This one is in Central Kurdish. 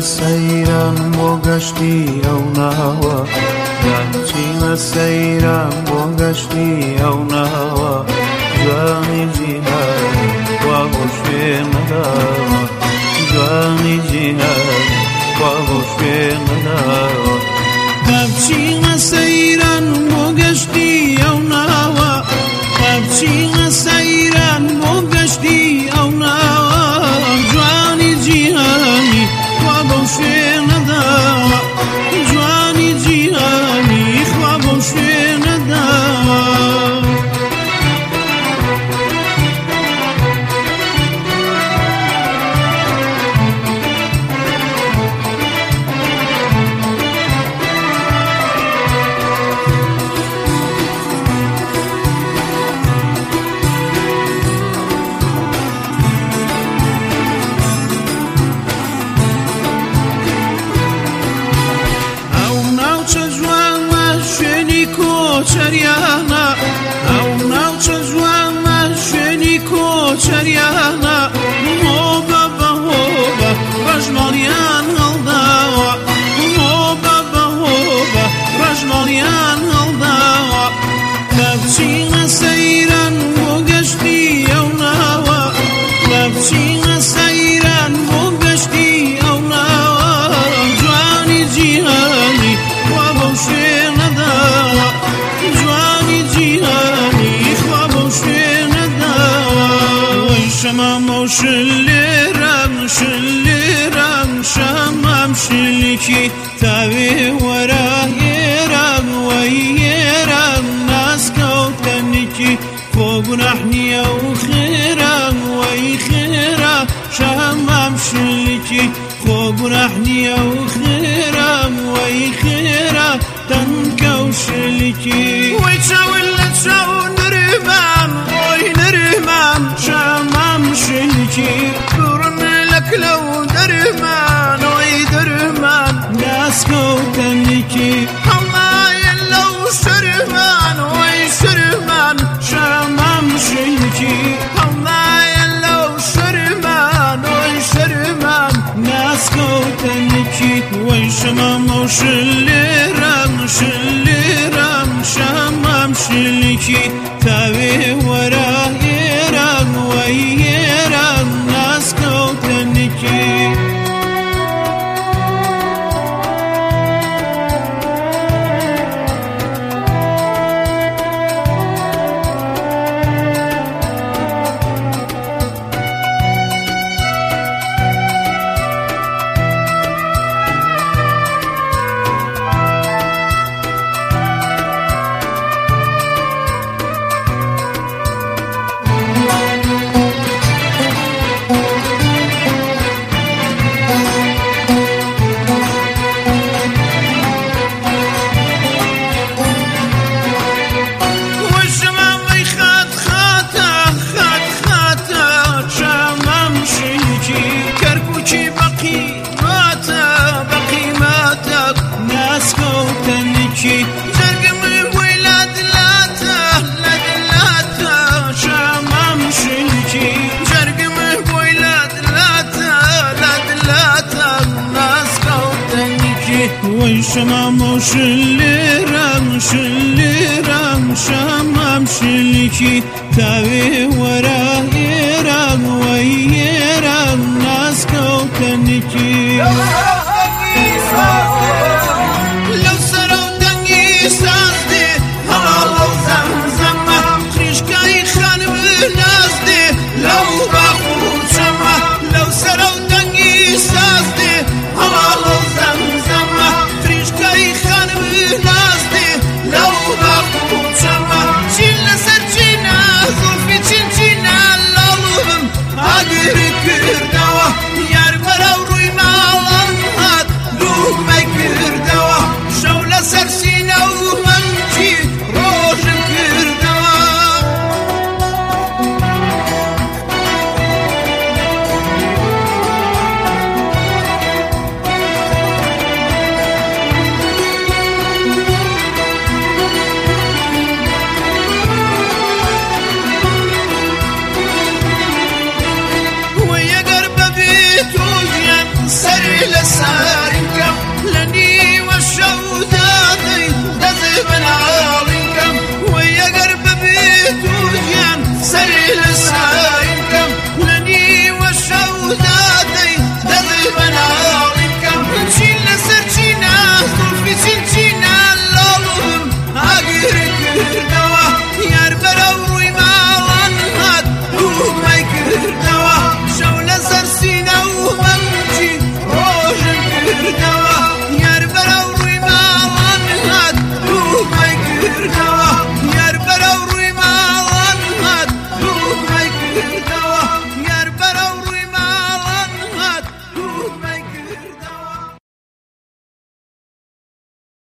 سەیران بۆ گەشتی ئەو ناوە دەمچینە سەیران بۆ گەشتی ئەو ناوە جوانی جیهان وا بۆ شوێنەداوە جوانی جیهان وا بۆ شوێنەداوە دەمچینە سەیران بۆ گەشتی ئەو ناوە دەمچینە سەیران بۆ گەشتی ئەو ناوە جوانی جیهانی وا بۆ شوێنەداوە جوانی جیهانی وا بۆ شوێنەداوە چریانا ئەو ناوچە جوانە شوێنی کۆچەریانە هۆبە بەهۆبە ڕەشماڵیان هەڵداوە هۆبە بەهۆبە ڕەشماڵیان هەڵداوە دەبچینە سەیران بۆ گەشتی ئەو ناوە دەبچینە سەیران بۆ گەشتی ئەو ناوە جوانی جیهانی وا بۆ شوێنەداوە شمام شلرم شلرم شمام شلکی تاوی وراهرم ویرم ناس کوتنکی فوقنحنی او خیرم وی خیرم شمام شلکی فوقنحنی او خیرم وی خیرم تنکو شلکی وی چاولت چاو نرمام وی نرمام شمام شلکی برن لك لو درمان وي درمان ناس كوتنكي الله يلو شرمان وي شرمان شمام شلكي الله يلو شرمان وي شرمان ناس كوتنكي وي شمام شلرم شلرم شمام شلكي تاوي وراهرم ويرم ناس كوتنكي جرقم ويلاد لاتا لاتا شمام شلكي جرقم ويلاد لاتا لاتا ناس كوتنكي وي شمام شلرم شلرم شمام شلكي تاوي وراهرم ويرم ناس كوتنكي